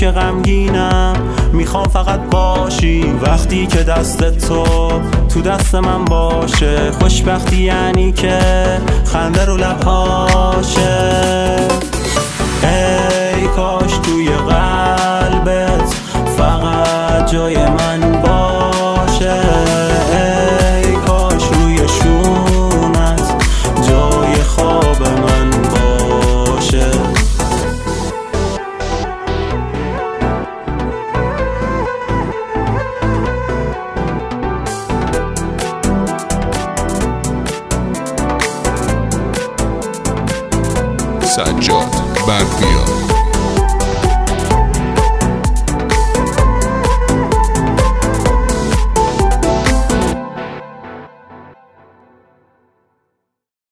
که غمگینم میخوام فقط باشی. وقتی که دست تو دست من باشه، خوشبختی یعنی که خنده رو لبهاشه. ای کاش توی قلبت فقط جای من باشه. ای کاش روی شونت جای خواب من باشه. سجاد برقیان.